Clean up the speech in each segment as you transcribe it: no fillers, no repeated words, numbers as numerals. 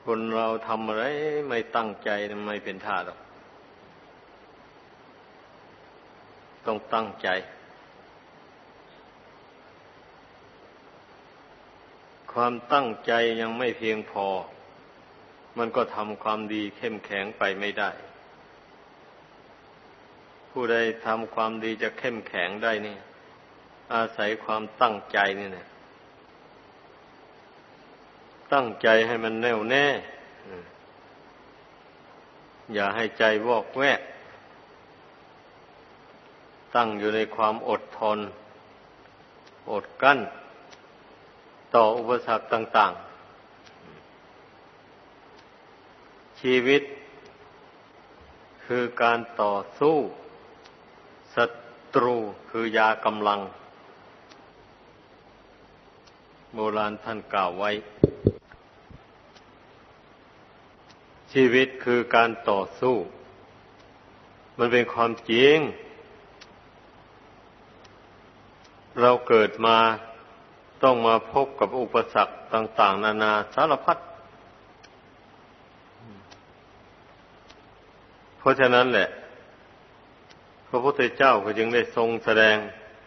คนเราทำอะไรไม่ตั้งใจไม่เป็นท่าหรอกต้องตั้งใจความตั้งใจยังไม่เพียงพอมันก็ทำความดีเข้มแข็งไปไม่ได้ผู้ใดทำความดีจะเข้มแข็งได้นี่อาศัยความตั้งใจนี่นะตั้งใจให้มันแน่วแน่อย่าให้ใจวอกแวกตั้งอยู่ในความอดทนอดกลั้นต่ออุปสรรคต่างๆชีวิตคือการต่อสู้ศัตรูคือยากำลังโบราณท่านกล่าวไว้ชีวิตคือการต่อสู้มันเป็นความจริงเราเกิดมาต้องมาพบกับอุปสรรคต่างๆนานาสารพัดเพราะฉะนั้นแหละพระพุทธเจ้าก็จึงได้ทรงแสดง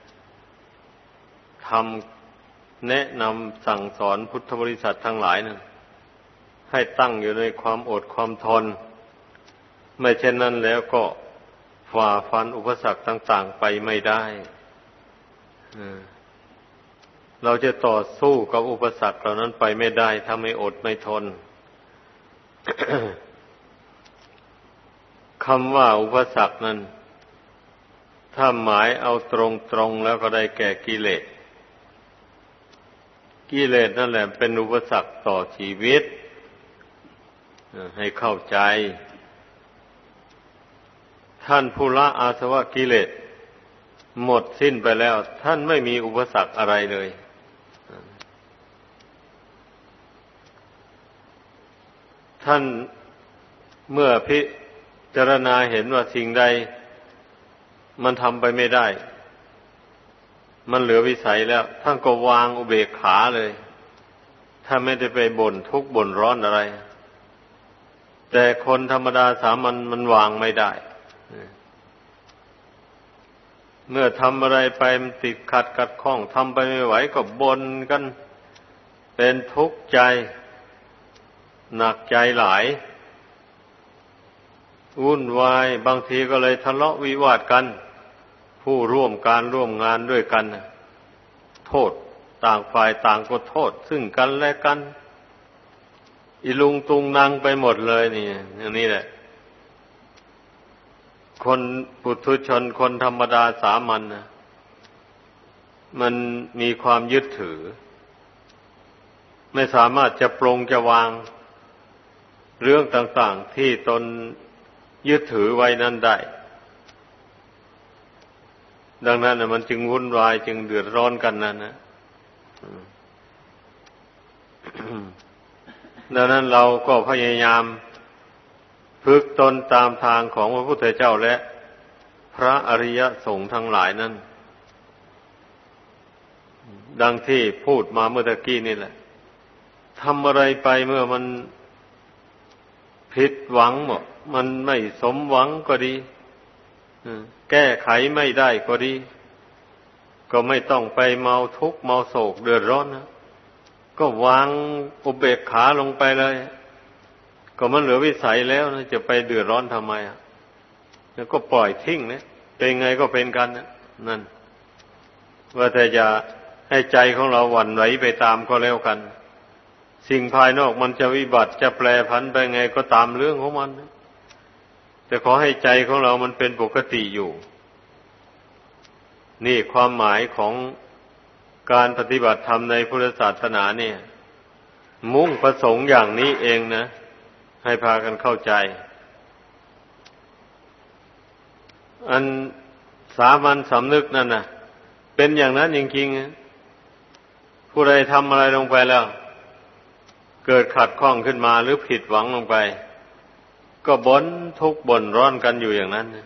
ธรรมแนะนำสั่งสอนพุทธบริษัททั้งหลายนั้นให้ตั้งอยู่ในความอดความทนไม่เช่นนั้นแล้วก็ฝ่าฟันอุปสรรคต่างๆไปไม่ได้เราจะต่อสู้กับอุปสรรคเหล่านั้นไปไม่ได้ถ้าไม่อดไม่ทน คำว่าอุปสรรคนั้นถ้าหมายเอาตรงๆแล้วก็ได้แก่กิเลสกิเลสนั่นแหละเป็นอุปสรรคต่อชีวิตให้เข้าใจท่านผู้ละอาสวะกิเลสหมดสิ้นไปแล้วท่านไม่มีอุปสรรคอะไรเลยท่านเมื่อพิจารณาเห็นว่าสิ่งใดมันทำไปไม่ได้มันเหลือวิสัยแล้วท่านก็วางอุเบกขาเลยถ้าไม่ได้ไปบ่นทุกข์บ่นร้อนอะไรแต่คนธรรมดาสามัญมันวางไม่ได้เมื่อทำอะไรไปมันติดขัดขัดข้องทำไปไม่ไหวก็บ่นกันเป็นทุกข์ใจหนักใจหลายวุ่นวายบางทีก็เลยทะเลาะวิวาทกันผู้ร่วมการร่วมงานด้วยกันโทษต่างฝ่ายต่างก็โทษซึ่งกันและกันอีลุงตุงนางไปหมดเลยนี่อย่างนี้แหละคนปุถุชนคนธรรมดาสามัญนะมันมีความยึดถือไม่สามารถจะปรงจะวางเรื่องต่างๆที่ตนยึดถือไว้นั้นได้ดังนั้นมันจึงวุ่นวายจึงเดือดร้อนกันนั่นนะดังนั้นเราก็พยายามฝึกตนตามทางของพระพุทธเจ้าและพระอริยสงฆ์ทั้งหลายนั้นดังที่พูดมาเมื่อตะกี้นี่แหละทำอะไรไปเมื่อมันผิดหวังหมดมันไม่สมหวังก็ดีแก้ไขไม่ได้ก็ดีก็ไม่ต้องไปเมาทุกข์เมาโศกเดือดร้อนนะก็วางอุเบกขาลงไปเลยก็มันเหลือวิสัยแล้วนะจะไปเดือดร้อนทำไมแล้วก็ปล่อยทิ้งนะเป็นไงก็เป็นกันนะนั่นว่าแต่จะให้ใจของเราหวั่นไหวไปตามก็แล้วกันสิ่งภายนอกมันจะวิบัติจะแปรผันไปไงก็ตามเรื่องของมันนะแต่ขอให้ใจของเรามันเป็นปกติอยู่นี่ความหมายของการปฏิบัติธรรมในพุทธศาสนาเนี่ยมุ่งประสงค์อย่างนี้เองนะให้พากันเข้าใจอันสามัญสำนึกนั่นน่ะเป็นอย่างนั้นจริงๆผู้ใดทำอะไรลงไปแล้วเกิดขัดข้องขึ้นมาหรือผิดหวังลงไปก็บ่นทุกข์บ่นร้อนกันอยู่อย่างนั้น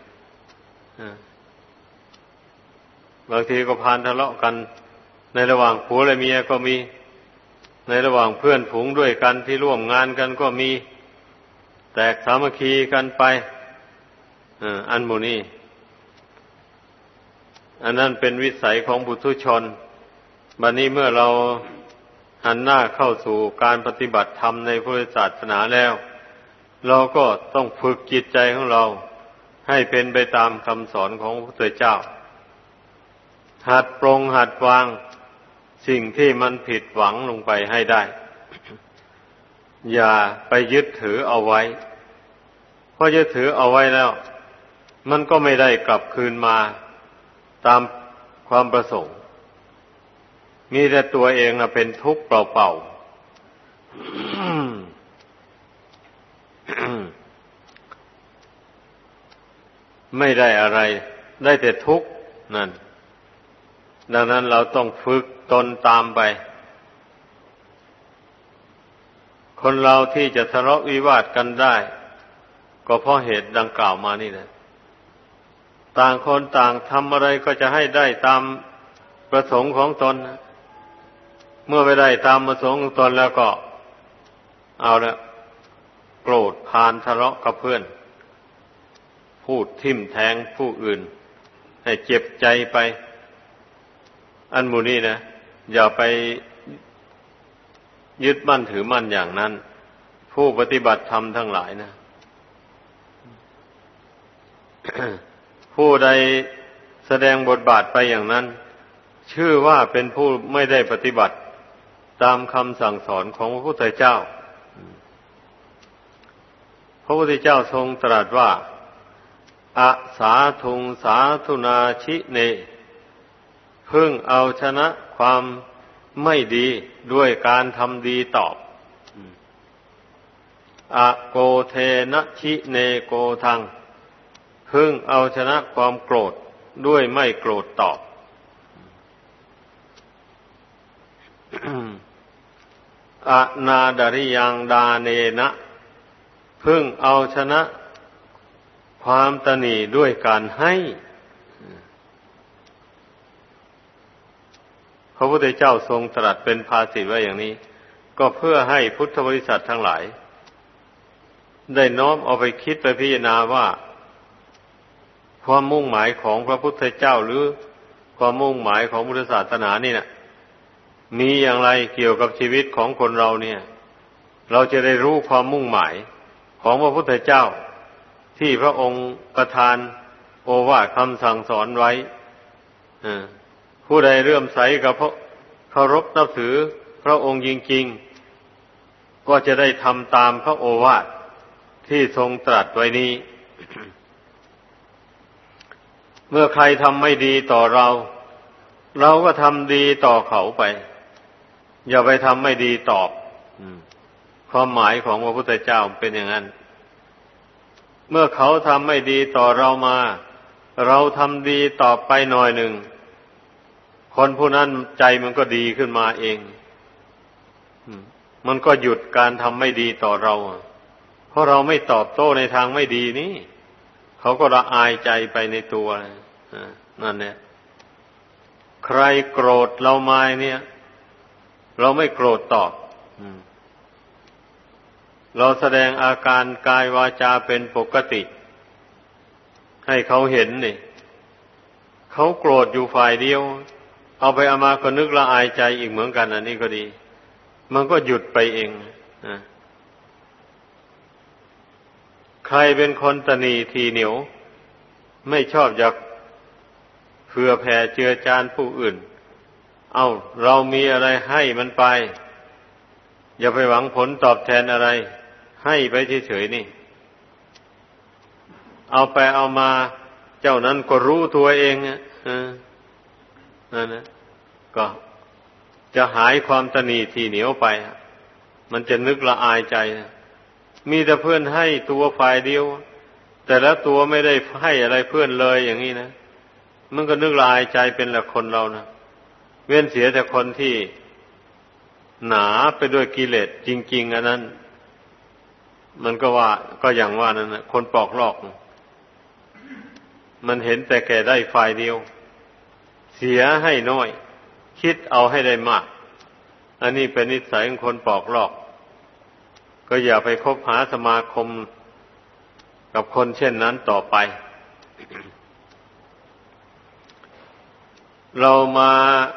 บางทีก็พานทะเลาะกันในระหว่างผัวและเมียก็มีในระหว่างเพื่อนฝูงด้วยกันที่ร่วมงานกันก็มีแตกสามัคคีกันไปอันหมู่นี้อันนั้นเป็นวิสัยของปุถุชนบัดนี้เมื่อเราหันหน้าเข้าสู่การปฏิบัติธรรมในพุทธศาสนาแล้วเราก็ต้องฝึกจิตใจของเราให้เป็นไปตามคำสอนของพระพุทธเจ้าหัดปรงหัดวางสิ่งที่มันผิดหวังลงไปให้ได้ อย่าไปยึดถือเอาไว้เพราะยึดถือเอาไว้แล้วมันก็ไม่ได้กลับคืนมาตามความประสงค์มีแต่ตัวเองเป็นทุกข์เปล่าๆ ไม่ได้อะไรได้แต่ทุกข์นั่นดังนั้นเราต้องฝึกตนตามไปคนเราที่จะทะเลาะวิวาทกันได้ก็เพราะเหตุดังกล่าวมานี่แหละต่างคนต่างทำอะไรก็จะให้ได้ตามประสงค์ของตนเมื่อไม่ได้ตามประสงค์ของตนแล้วก็เอาละโกรธพานทะเลาะกับเพื่อนพูดทิ่มแทงผู้อื่นให้เจ็บใจไปอันหมู่นี้นะอย่าไปยึดมั่นถือมั่นอย่างนั้นผู้ปฏิบัติธรรมทั้งหลายนะ ผู้ใดแสดงบทบาทไปอย่างนั้นชื่อว่าเป็นผู้ไม่ได้ปฏิบัติตามคำสั่งสอนของพระพุทธเจ้าพระพุทธเจ้าทรงตรัสว่าอะสาธุงสาธุนาชิเนพึ่งเอาชนะความไม่ดีด้วยการทำดีตอบอะโกเทนะชิเนโกทังพึ่งเอาชนะความโกรธด้วยไม่โกรธตอบอะนาดาริยังดาเนนะพึ่งเอาชนะความตณีด้วยการให้พระพุทธเจ้าทรงตรัสเป็นภาษิตไว้อย่างนี้ก็เพื่อให้พุทธบริษัททั้งหลายได้น้อมเอาไปคิดไปพิจารณาว่าความมุ่งหมายของพระพุทธเจ้าหรือความมุ่งหมายของพุทธศาสนานี่นะมีอย่างไรเกี่ยวกับชีวิตของคนเราเนี่ยเราจะได้รู้ความมุ่งหมายของพระพุทธเจ้าที่พระองค์ประทานโอวาทคำสั่งสอนไว้ผู้ใดเลื่อมใสกับพระเคารพนับถือพระองค์จริงๆก็จะได้ทำตามพระโอวาทที่ทรงตรัสไว้นี้ เมื่อใครทำไม่ดีต่อเราเราก็ทำดีต่อเขาไปอย่าไปทำไม่ดีตอบความหมายของพระพุทธเจ้าเป็นอย่างนั้นเมื่อเขาทำไม่ดีต่อเรามาเราทำดีตอบไปหน่อยหนึ่งคนผู้นั้นใจมันก็ดีขึ้นมาเองมันก็หยุดการทำไม่ดีต่อเราเพราะเราไม่ตอบโต้ในทางไม่ดีนี่เขาก็ละอายใจไปในตัวนั่นเนี่ยใครโกรธเรามาเนี่ยเราไม่โกรธตอบเราแสดงอาการกายวาจาเป็นปกติให้เขาเห็นนี่เขาโกรธอยู่ฝ่ายเดียวเอาไปเอามาก็นึกละอายใจอีกเหมือนกันอันนี้ก็ดีมันก็หยุดไปเองใครเป็นคนตนีทีเหนียวไม่ชอบอยากเผื่อแผ่เจือจานผู้อื่นเอาเรามีอะไรให้มันไปอย่าไปหวังผลตอบแทนอะไรให้ไปเฉยๆนี่เอาไปเอามาเจ้านั้นก็รู้ตัวเองนั่นนะก็จะหายความตนีทีเหนียวไปมันจะนึกละอายใจมีแต่เพื่อนให้ตัวฝ่ายเดียวแต่ละตัวไม่ได้ให้อะไรเพื่อนเลยอย่างนี้นะมันก็นึกละอายใจเป็นละคนเรานะเว้นเสียแต่คนที่หนาไปด้วยกิเลสจริงๆอันนั้นมันก็ว่าก็อย่างว่านั่นนะคนปอกลอกมันเห็นแต่แก่ได้ฝ่ายเดียวเสียให้น้อยคิดเอาให้ได้มากอันนี้เป็นนิสัยของคนปอกลอกก็อย่าไปคบหาสมาคมกับคนเช่นนั้นต่อไป เรามา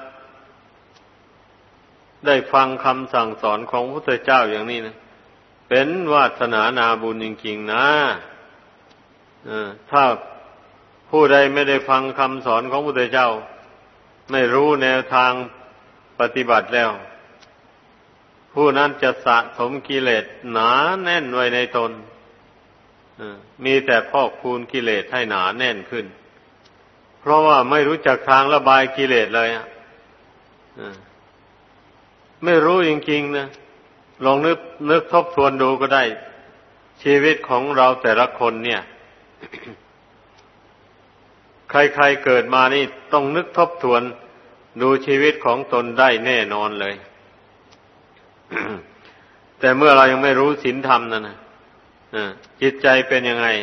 ได้ฟังคำสั่งสอนของพระพุทธเจ้าอย่างนี้นะเป็นวาสนานาบุญจริงๆนะถ้าผู้ใดไม่ได้ฟังคำสอนของพระพุทธเจ้าไม่รู้แนวทางปฏิบัติแล้วผู้นั้นจะสะสมกิเลสหนาแน่นไว้ในตนมีแต่พอกพูนกิเลสให้หนาแน่นขึ้นเพราะว่าไม่รู้จักทางระบายกิเลสเลยไม่รู้จริงๆนะลองนึกทบทวนดูก็ได้ชีวิตของเราแต่ละคนเนี่ย ใครๆเกิดมานี่ต้องนึกทบทวนดูชีวิตของตนได้แน่นอนเลย แต่เมื่อเรายังไม่รู้ศีลธรรมนั่นนะจิตใจเป็นยังไง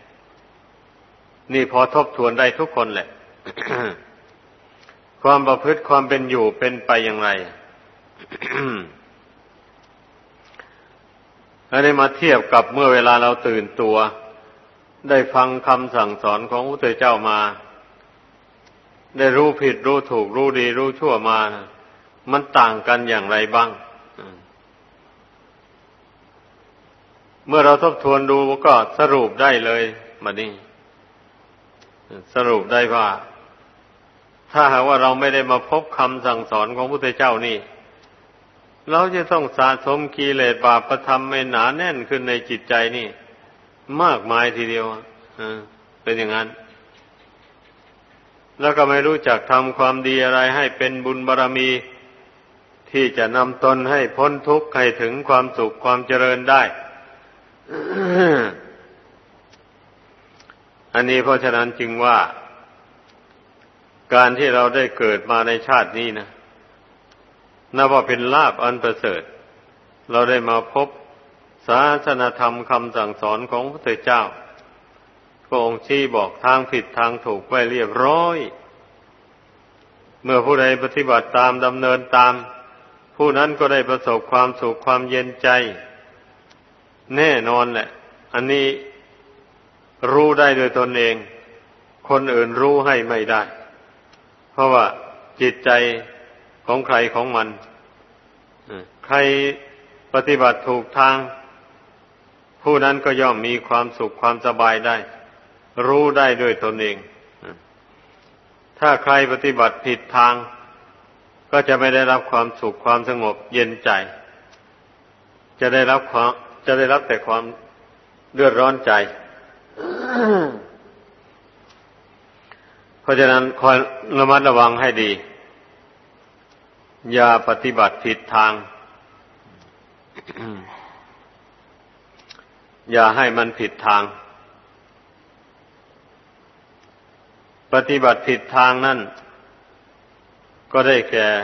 นี่พอทบทวนได้ทุกคนแหละ ความประพฤติความเป็นอยู่เป็นไปอย่างไร แล้วได้มาเทียบกับเมื่อเวลาเราตื่นตัวได้ฟังคำสั่งสอนของพระพุทธเจ้ามาได้รู้ผิดรู้ถูกรู้ดีรู้ชั่วมามันต่างกันอย่างไรบ้างเมื่อเราทบทวนดูก็สรุปได้เลยบัดนี้สรุปได้ว่าถ้าหากว่าเราไม่ได้มาพบคำสั่งสอนของพระพุทธเจ้านี่เราจะต้องสะสมกิเลสบาปธรรมให้หนาแน่นขึ้นในจิตใจนี่มากมายทีเดียวเป็นอย่างนั้นแล้วก็ไม่รู้จักทำความดีอะไรให้เป็นบุญบารมีที่จะนำตนให้พ้นทุกข์ให้ถึงความสุขความเจริญได้ อันนี้เพราะฉะนั้นจึงว่าการที่เราได้เกิดมาในชาตินี้นะนับว่าเป็นลาภอันประเสริฐเราได้มาพบศาสนธรรมคำสั่งสอนของพระพุทธเจ้าพระองค์ชี้บอกทางผิดทางถูกไว้เรียบร้อยเมื่อผู้ใดปฏิบัติตามดำเนินตามผู้นั้นก็ได้ประสบความสุขความเย็นใจแน่นอนแหละอันนี้รู้ได้โดยตนเองคนอื่นรู้ให้ไม่ได้เพราะว่าจิตใจของใครของมันใครปฏิบัติถูกทางผู้นั้นก็ย่อมมีความสุขความสบายได้รู้ได้ด้วยตนเองถ้าใครปฏิบัติผิดทางก็จะไม่ได้รับความสุขความสงบเย็นใจจะได้รับแต่ความเดือดร้อนใจ เพราะฉะนั้นคอยระมัดระวังให้ดีอย่าปฏิบัติผิดทาง อย่าให้มันผิดทางปฏิบัติผิดทางนั่นก็ได้แก่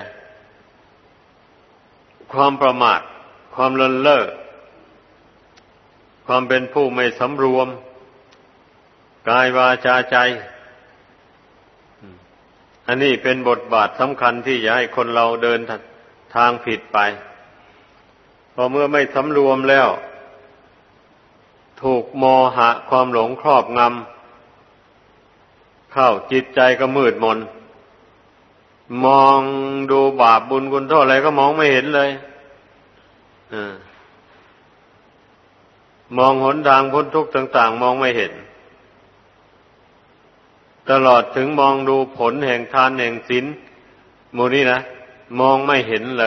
ความประมาทความเลินเล่อความเป็นผู้ไม่สำรวมกายวาจาใจอันนี้เป็นบทบาทสำคัญที่จะให้คนเราเดินทางผิดไปพอเมื่อไม่สำรวมแล้วถูกโมหะความหลงครอบงำเข้าจิตใจก็มืดมนมองดูบาปบุญคุณโทษอะไรก็มองไม่เห็นเลยมองหนทางพ้นทุกข์ต่างๆมองไม่เห็นตลอดถึงมองดูผลแห่งทานแห่งศีลหมู่นี้นะมองไม่เห็นเลย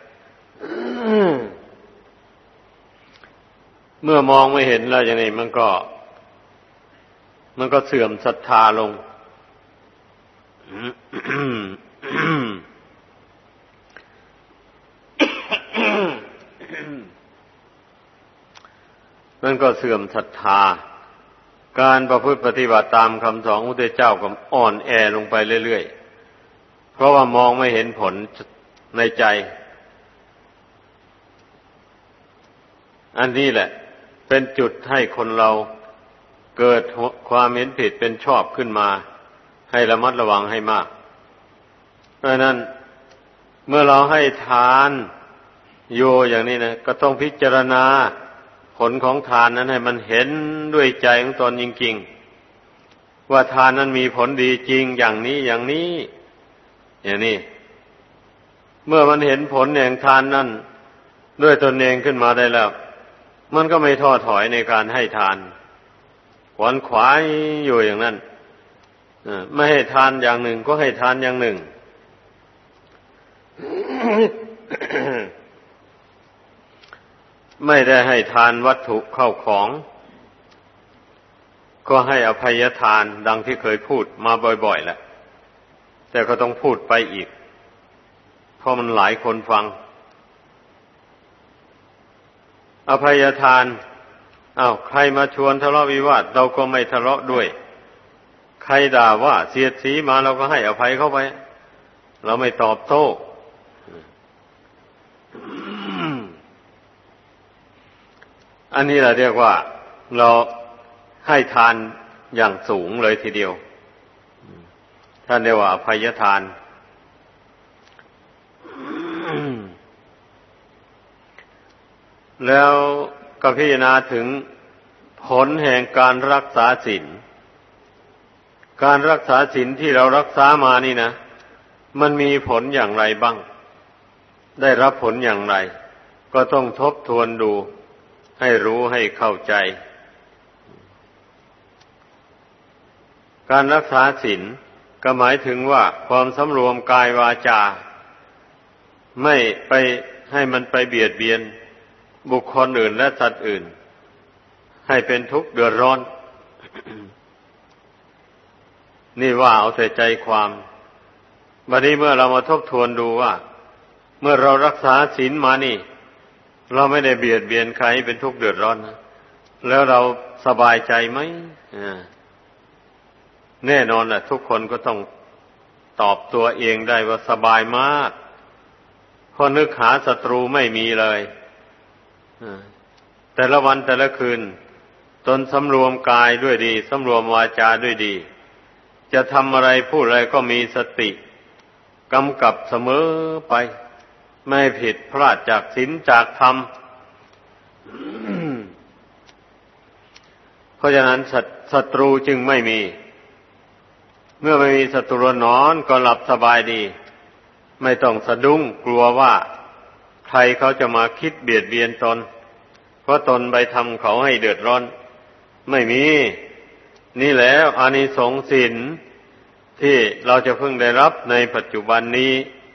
เมื่อมองไม่เห็นแล้วอย่างนี้มันก็เสื่อมศรัทธาลง มันก็เสื่อมศรัทธาการประพฤติปฏิบัติตามคำสอนของพระพุทธเจ้าก็อ่อนแอลงไปเรื่อยๆเพราะว่ามองไม่เห็นผลในใจอันนี้แหละเป็นจุดให้คนเราเกิดความเห็นผิดเป็นชอบขึ้นมาให้ระมัดระวังให้มากเพราะนั้นเมื่อเราให้ทานโยอย่างนี้นะก็ต้องพิจารณาผลของทานนั้นให้มันเห็นด้วยใจของตนจริงๆว่าทานนั้นมีผลดีจริงอย่างนี้อย่างนี้อย่างนี้เมื่อมันเห็นผลแห่งทานนั้นด้วยตนเองขึ้นมาได้แล้วมันก็ไม่ท้อถอยในการให้ทานขวนขวายอยู่อย่างนั้นไม่ให้ทานอย่างหนึ่งก็ให้ทานอย่างหนึ่ง ไม่ได้ให้ทานวัตถุเข้าของก็ให้อภัยทานดังที่เคยพูดมาบ่อยๆแล้วแต่ก็ต้องพูดไปอีกเพราะมันหลายคนฟังอภัยทานใครมาชวนทะเลาะวิวาทเราก็ไม่ทะเลาะด้วยใครด่าว่าเสียดสีมาเราก็ให้อภัยเข้าไปเราไม่ตอบโต้อันนี้เราเรียกว่าเราให้ทานอย่างสูงเลยทีเดียวท่านเรียกว่าอภัยทานแล้วก็พิจารณาถึงผลแห่งการรักษาศีลการรักษาศีลที่เรารักษามานี่นะมันมีผลอย่างไรบ้างได้รับผลอย่างไรก็ต้องทบทวนดูให้รู้ให้เข้าใจการรักษาศีลก็หมายถึงว่าความสำรวมกายวาจาไม่ไปให้มันไปเบียดเบียนบุคคลอื่นและสัตว์อื่นให้เป็นทุกข์เดือดร้อน นี่ว่าเอาแต่ใจความบัดนี้เมื่อเรามาทบทวนดูว่าเมื่อเรารักษาศีลมานี่เราไม่ได้เบียดเบียนใครให้เป็นทุกข์เดือดร้อนนะแล้วเราสบายใจไหมแน่นอนนะทุกคนก็ต้องตอบตัวเองได้ว่าสบายมากเพราะนึกหาศัตรูไม่มีเลยแต่ละวันแต่ละคืนตนสำรวมกายด้วยดีสำรวมวาจาด้วยดีจะทำอะไรพูดอะไรก็มีสติกำกับเสมอไปไม่ผิดพลาดจากศีลจากธรรม เพราะฉะนั้นศัตรูจึงไม่มีเมื่อไม่มีศัตรูนอนก็หลับสบายดีไม่ต้องสะดุ้งกลัวว่าใครเขาจะมาคิดเบียดเบียนตนเพราะตนไปทำเขาให้เดือดร้อนไม่มีนี่แหละอานิสงส์ศีลที่เราจะพึงได้รับในปัจจุบันนี้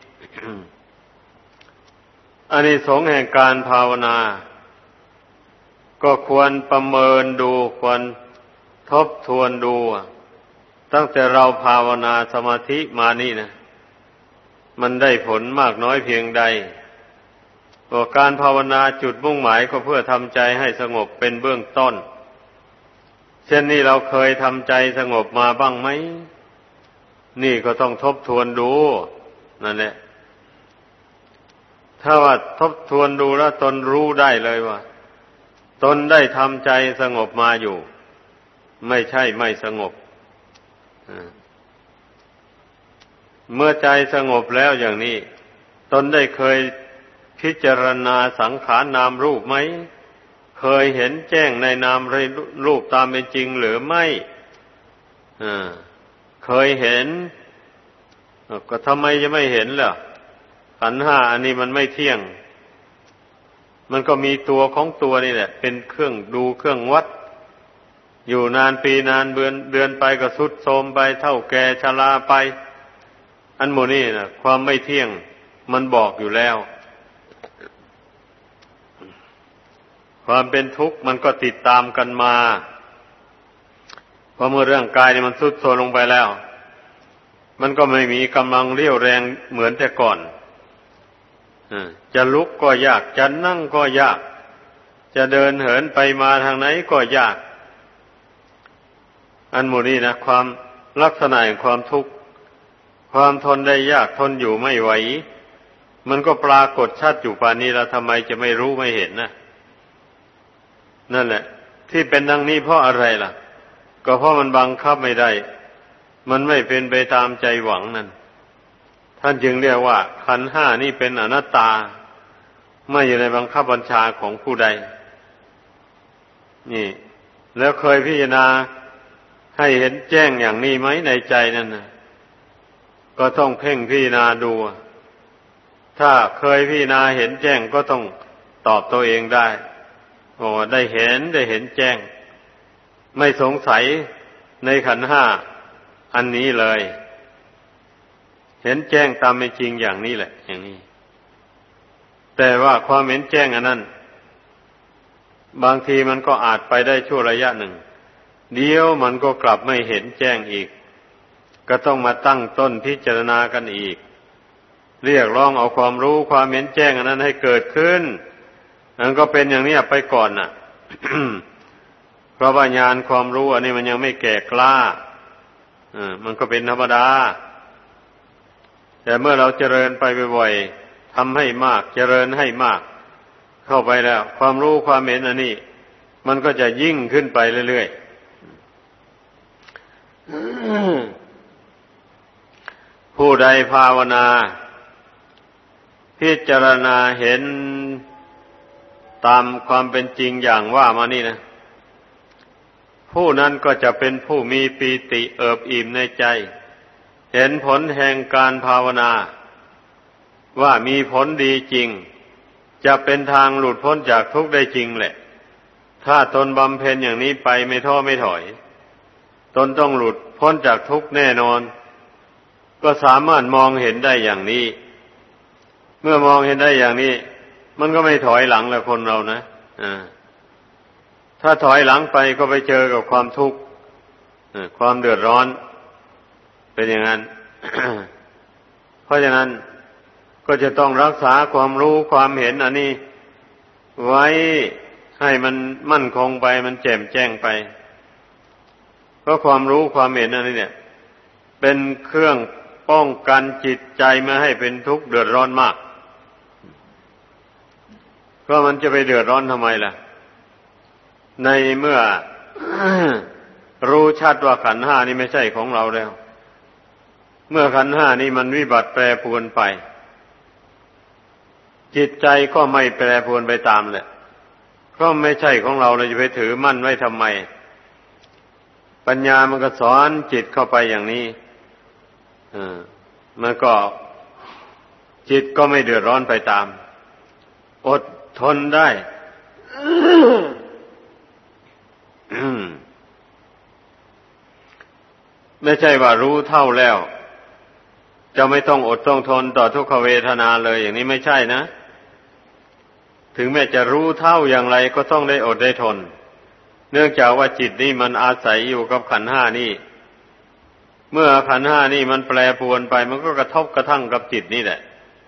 อานิสงส์แห่งการภาวนาก็ควรประเมินดูควรทบทวนดูตั้งแต่เราภาวนาสมาธิมานี่นะมันได้ผลมากน้อยเพียงใดการภาวนาจุดมุ่งหมายก็เพื่อทำใจให้สงบเป็นเบื้องต้นเช่นนี้เราเคยทำใจสงบมาบ้างไหมนี่ก็ต้องทบทวนดูนั่นแหละถ้าว่าทบทวนดูแล้วตนรู้ได้เลยว่าตนได้ทำใจสงบมาอยู่ไม่ใช่ไม่สงบเมื่อใจสงบแล้วอย่างนี้ตนได้เคยพิจารณาสังขารนามรูปไหมเคยเห็นแจ้งในนามรูปตามเป็นจริงหรือไม่เคยเห็นก็ทำไมจะไม่เห็นล่ะขันธ์ห้าอันนี้มันไม่เที่ยงมันก็มีตัวของตัวนี่แหละเป็นเครื่องดูเครื่องวัดอยู่นานปีนานเดือนไปก็ทรุดโทรมไปเฒ่าแก่ชราไปอันโมนี่นะความไม่เที่ยงมันบอกอยู่แล้วความเป็นทุกข์มันก็ติดตามกันมาเพราะเมื่อร่างกายนี่มันทรุดโทรมลงไปแล้วมันก็ไม่มีกำลังเรี่ยวแรงเหมือนแต่ก่อนจะลุกก็ยากจะนั่งก็ยากจะเดินเหินไปมาทางไหนก็ยากอันโมนี่นะความลักษณะแห่งความทุกข์ความทนได้ยากทนอยู่ไม่ไหวมันก็ปรากฏชัดอยู่ป่านนี้แล้วทำไมจะไม่รู้ไม่เห็นนะนั่นแหละที่เป็นดังนี้เพราะอะไรล่ะก็เพราะมันบังคับไม่ได้มันไม่เป็นไปตามใจหวังนั่นท่านจึงเรียกว่าขันธ์ห้านี่เป็นอนัตตาไม่อยู่ในบังคับบัญชาของผู้ใดนี่แล้วเคยพิจารณาให้เห็นแจ้งอย่างนี้ไหมในใจนั่นนะก็ต้องเพ่งพิจารณาดูถ้าเคยพิจารณาเห็นแจ้งก็ต้องตอบตัวเองได้โอ้ได้เห็นแจ้งไม่สงสัยในขันธ์ห้าอันนี้เลยเห็นแจ้งตามเป็นจริงอย่างนี้แหละอย่างนี้แต่ว่าความเห็นแจ้งอันนั้นบางทีมันก็อาจไปได้ชั่วระยะหนึ่งเดี๋ยวมันก็กลับไม่เห็นแจ้งอีกก็ต้องมาตั้งต้นพิจารณากันอีกเรียกร้องเอาความรู้ความเห็นแจ้งอันนั้นให้เกิดขึ้นมันก็เป็นอย่างนี้ไปก่อนน่ะ เพราะว่าญาณความรู้อันนี้มันยังไม่แก่กล้ามันก็เป็นธรรมดาแต่เมื่อเราเจริญไปบ่อยๆทำให้มากเจริญให้มากเข้าไปแล้วความรู้ความเห็นอันนี้มันก็จะยิ่งขึ้นไปเรื่อยๆ ผู้ใดภาวนาพิจารณาเห็นตามความเป็นจริงอย่างว่ามานี่นะผู้นั้นก็จะเป็นผู้มีปีติเอิบอิ่มในใจเห็นผลแห่งการภาวนาว่ามีผลดีจริงจะเป็นทางหลุดพ้นจากทุกข์ได้จริงแหละถ้าตนบำเพ็ญอย่างนี้ไปไม่ท้อไม่ถอยตนต้องหลุดพ้นจากทุกข์แน่นอนก็สามารถมองเห็นได้อย่างนี้เมื่อมองเห็นได้อย่างนี้มันก็ไม่ถอยหลังแหละคนเรานะถ้าถอยหลังไปก็ไปเจอกับความทุกข์ความเดือดร้อนเป็นอย่างนั้น เพราะฉะนั้นก็จะต้องรักษาความรู้ความเห็นอันนี้ไว้ให้มันมั่นคงไปมันแจ่มแจ้งไปเพราะความรู้ความเห็นอันนี้เนี่ยเป็นเครื่องป้องกันจิตใจไม่ให้เป็นทุกข์เดือดร้อนมากก็มันจะไปเดือดร้อนทำไมล่ะในเมื่อ รู้ชัดว่าขันธ์ห้านี่ไม่ใช่ของเราแล้วเมื่อขันธ์ห้านี่มันวิบัติแปรปรวนไปจิตใจก็ไม่แปรปรวนไปตามแหละเพราะไม่ใช่ของเราเราจะไปถือมั่นไว้ทำไมปัญญามันก็สอนจิตเข้าไปอย่างนี้มันก็จิตก็ไม่เดือดร้อนไปตามอดทนได้ ไม่ใช่ว่ารู้เท่าแล้วจะไม่ต้องอดต้องทนต่อทุกขเวทนาเลยอย่างนี้ไม่ใช่นะถึงแม้จะรู้เท่าอย่างไรก็ต้องได้อดได้ทนเนื่องจากว่าจิตนี่มันอาศัยอยู่กับขันธ์ห้านี่เมื่อขันธ์ห้านี่มันแปรปรวนไปมันก็กระทบกระทั่งกับจิตนี่แหละ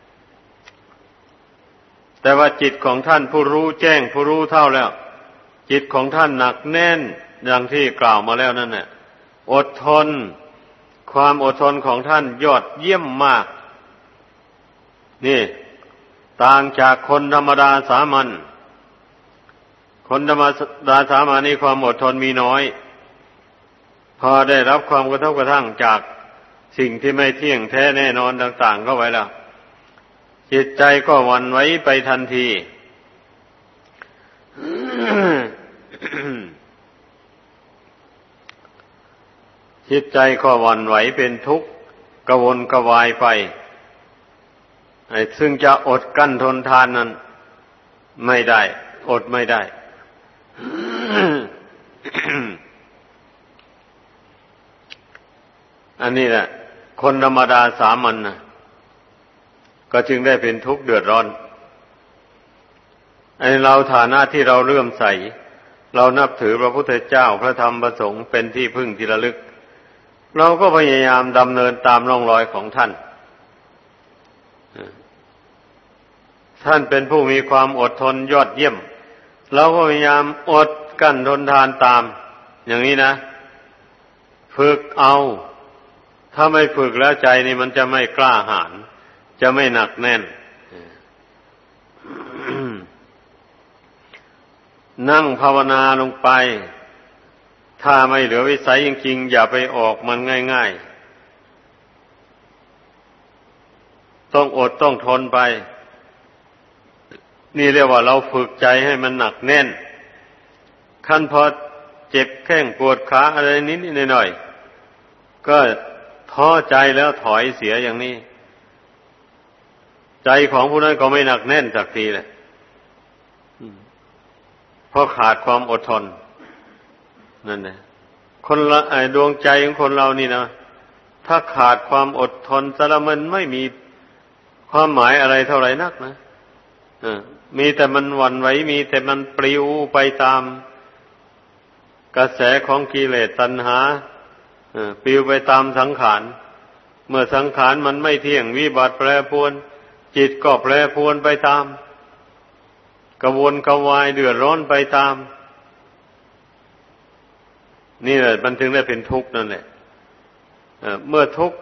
แต่ว่าจิตของท่านผู้รู้แจ้งผู้รู้เท่าแล้วจิตของท่านหนักแน่นอย่างที่กล่าวมาแล้วนั่นแหละอดทนความอดทนของท่านยอดเยี่ยมมากนี่ต่างจากคนธรรมดาสามัญคนธรรมดาสามัญนี่ความอดทนมีน้อยพอได้รับความกระทบกระทั่งจากสิ่งที่ไม่เที่ยงแท้แน่นอนต่างๆเข้าไว้แล้วจิตใจก็หวั่นไหวไปทันที จิตใจก็หวั่นไหวเป็นทุกข์กระวนกระวายไปซึ่งจะอดกั้นทนทานนั้นไม่ได้อดไม่ได้ อันนี้แหละคนธรรมดาสามัญนะก็จึงได้เป็นทุกข์เดือดร้อนไอ้เราฐานะที่เราเลื่อมใสเรานับถือพระพุทธเจ้าพระธรรมพระสงฆ์เป็นที่พึ่งที่ระลึกเราก็พยายามดำเนินตามร่องรอยของท่านท่านเป็นผู้มีความอดทนยอดเยี่ยมเราก็พยายามอดกั้นทนทานตามอย่างนี้นะฝึกเอาถ้าไม่ฝึกแล้วใจนี่มันจะไม่กล้าหาญจะไม่หนักแน่น นั่งภาวนาลงไปถ้าไม่เหลือวิสัยจริงๆอย่าไปออกมันง่ายๆต้องอดต้องทนไปนี่เรียกว่าเราฝึกใจให้มันหนักแน่นขั้นพอเจ็บแข้งปวดขาอะไรนิดหน่อยก็ท้อใจแล้วถอยเสียอย่างนี้ใจของผู้นั้นก็ไม่หนักแน่นสักทีเลยเพราะขาดความอดทนนั่นแหละคนละดวงใจของคนเรานี่นะถ้าขาดความอดทนซะแล้วมันไม่มีความหมายอะไรเท่าไหร่นักนะมีแต่มันหวั่นไหวมีแต่มันปลิวไปตามกระแสของกิเลสตัณหาปลิวไปตามสังขารเมื่อสังขารมันไม่เที่ยงวิบัติแปรปรวนจิตก็แปรปรวนไปตามกระวนกระวายเดือดร้อนไปตามนี่แหละมันถึงได้เป็นทุกข์นั่นแหละเมื่อทุกข์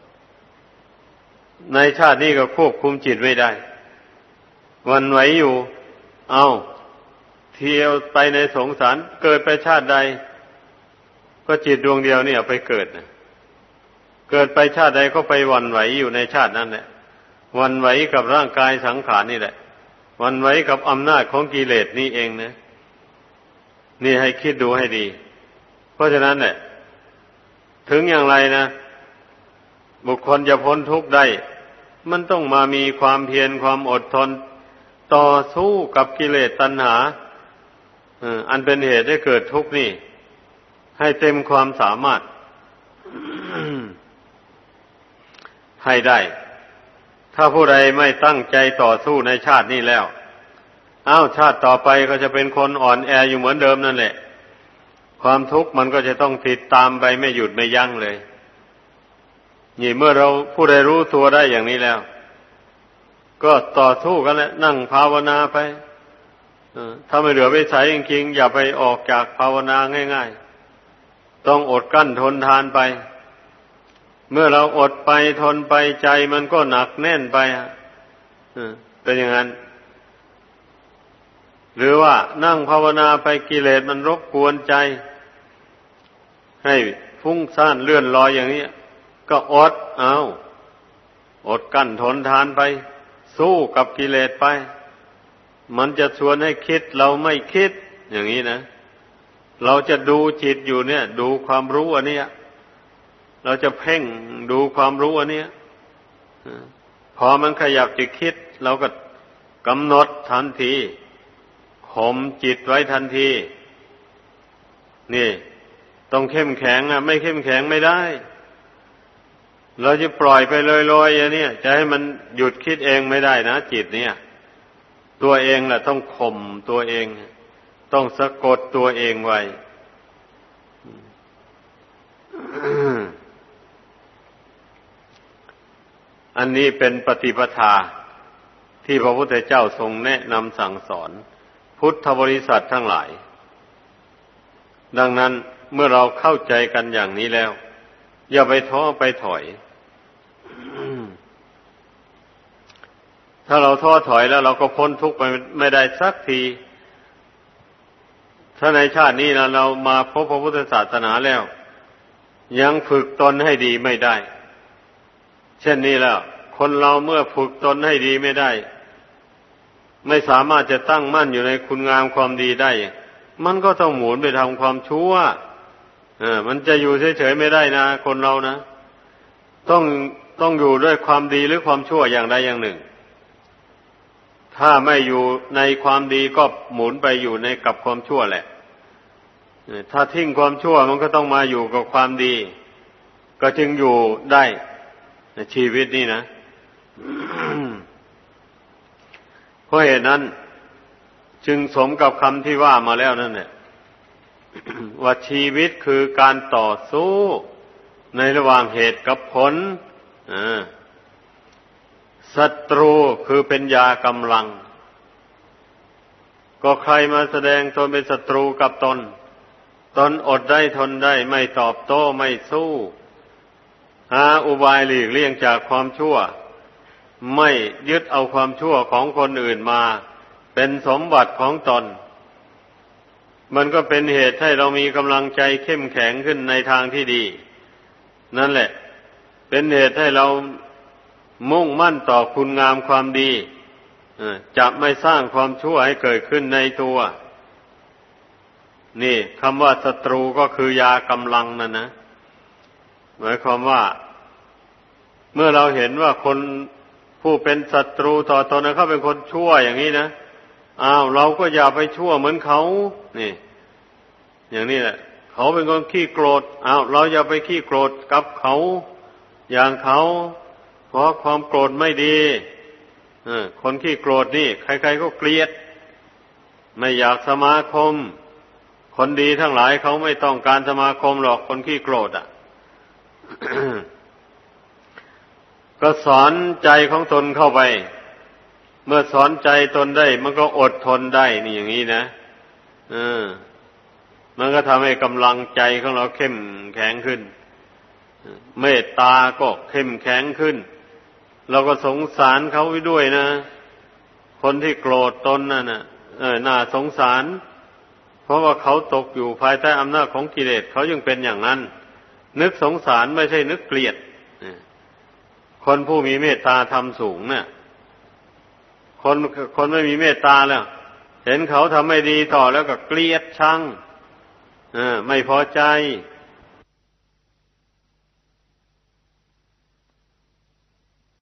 ในชาตินี้ก็ควบคุมจิตไม่ได้หวั่นไหวอยู่เที่ยวไปในสงสารเกิดไปชาติใดก็จิตดวงเดียวนี่ไปเกิดนะเกิดไปชาติใดก็ไปหวั่นไหวอยู่ในชาตินั้นแหละหวั่นไหวกับร่างกายสังขารนี่แหละหวั่นไหวกับอำนาจของกิเลสนี่เองนะนี่ให้คิดดูให้ดีเพราะฉะนั้นเนี่ยถึงอย่างไรนะบุคคลจะพ้นทุกข์ได้มันต้องมามีความเพียรความอดทนต่อสู้กับกิเลสตัณหาอันเป็นเหตุให้เกิดทุกข์นี่ให้เต็มความสามารถ ให้ได้ถ้าผู้ใดไม่ตั้งใจต่อสู้ในชาตินี้แล้วชาติต่อไปก็จะเป็นคนอ่อนแออยู่เหมือนเดิมนั่นแหละความทุกข์มันก็จะต้องติดตามไปไม่หยุดไม่ยั้งเลยนี่เมื่อเราผู้ใดรู้ตัวได้อย่างนี้แล้วก็ต่อสู้กันแล้วนั่งภาวนาไปถ้าไม่เหลือวิสัยจริงๆอย่าไปออกจากภาวนาง่ายๆต้องอดกั้นทนทานไปเมื่อเราอดไปทนไปใจมันก็หนักแน่นไปเป็นอย่างนั้นหรือว่านั่งภาวนาไปกิเลสมันรบกวนใจให้ฟุ้งซ่านเลื่อนลอยอย่างนี้ก็อดอดกั้นทนทานไปสู้กับกิเลสไปมันจะชวนให้คิดเราไม่คิดอย่างนี้นะเราจะดูจิตอยู่เนี่ยดูความรู้อันเนี้ยเราจะเพ่งดูความรู้อันเนี้ยพอมันขยับจะคิดเราก็กำหนดทันทีข่มจิตไว้ทันทีนี่ต้องเข้มแข็งไม่เข้มแข็งไม่ได้เราจะปล่อยไปลอยๆอย่างนี้จะให้มันหยุดคิดเองไม่ได้นะจิตเนี่ยตัวเองแหละต้องข่มตัวเองต้องสะกดตัวเองไว้ อันนี้เป็นปฏิปทาที่พระพุทธเจ้าทรงแนะนำสั่งสอนพุทธบริษัททั้งหลายดังนั้นเมื่อเราเข้าใจกันอย่างนี้แล้วอย่าไปท้อไปถอย ถ้าเราท้อถอยแล้วเราก็พ้นทุกข์ไปไม่ได้สักทีถ้าในชาตินี้นะเรามาพบพระพุทธศาสนาแล้วยังฝึกตนให้ดีไม่ได้เช่นนี้แล้วคนเราเมื่อฝึกตนให้ดีไม่ได้ไม่สามารถจะตั้งมั่นอยู่ในคุณงามความดีได้มันก็ต้องหมุนไปทำความชั่วมันจะอยู่เฉยๆไม่ได้นะคนเรานะต้องอยู่ด้วยความดีหรือความชั่วอย่างใดอย่างหนึ่งถ้าไม่อยู่ในความดีก็หมุนไปอยู่ในกับความชั่วแหละถ้าทิ้งความชั่วมันก็ต้องมาอยู่กับความดีก็จึงอยู่ได้ในชีวิตนี้นะ เพราะเหตุนั้นจึงสมกับคำที่ว่ามาแล้วนั่นแหละ ว่าชีวิตคือการต่อสู้ในระหว่างเหตุกับผลศัตรูคือเป็นยากำลังก็ใครมาแสดงตนเป็นศัตรูกับตนอดได้ทนได้ไม่ตอบโต้ไม่สู้หาอุบายหลีกเลี่ยงจากความชั่วไม่ยึดเอาความชั่วของคนอื่นมาเป็นสมบัติของตนมันก็เป็นเหตุให้เรามีกำลังใจเข้มแข็งขึ้นในทางที่ดีนั่นแหละเป็นเหตุให้เรามุ่งมั่นต่อคุณงามความดีจะไม่สร้างความชั่วให้เกิดขึ้นในตัวนี่คำว่าศัตรูก็คือยากำลังนั่นนะหมายความว่าเมื่อเราเห็นว่าคนผู้เป็นศัตรูต่อตนนั้นเขาเป็นคนชั่วอย่างนี้นะเราก็อย่าไปชั่วเหมือนเขานี่อย่างนี้แหละเขาเป็นคนขี้โกรธเราอย่าไปขี้โกรธกับเขาอย่างเขาเพราะความโกรธไม่ดีคนขี้โกรธนี่ใครๆก็เกลียดไม่อยากสมาคมคนดีทั้งหลายเขาไม่ต้องการสมาคมหรอกคนขี้โกรธก็สอนใจของตนเข้าไปเมื่อสอนใจตนได้มันก็อดทนได้นี่อย่างนี้นะมันก็ทำให้กำลังใจของเราเข้มแข็งขึ้นเมตตาก็เข้มแข็งขึ้นเราก็สงสารเขาไว้ด้วยนะคนที่โกรธตนนั่นน่ะน่าสงสารเพราะว่าเขาตกอยู่ภายใต้อำนาจของกิเลสเขายังเป็นอย่างนั้นนึกสงสารไม่ใช่นึกเกลียดคนผู้มีเมตตาธรรมสูงเนี่ยคนไม่มีเมตตาแล้วเห็นเขาทำไม่ดีต่อแล้วก็เกลียดชังไม่พอใจ